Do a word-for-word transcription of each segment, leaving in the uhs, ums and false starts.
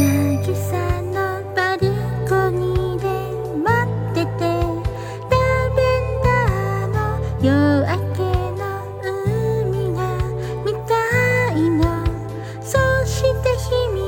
渚のバルコニーで待ってて、ラベンダーの夜明けの海が見たいの。そして秘密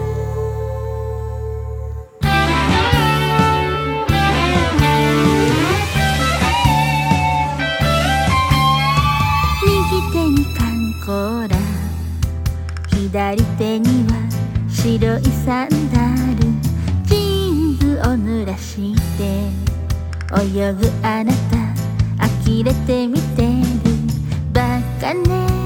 右手に缶コーラ、左手には白いサンダル、ジーンズを濡らして泳ぐあなた、呆れて見てるバカね。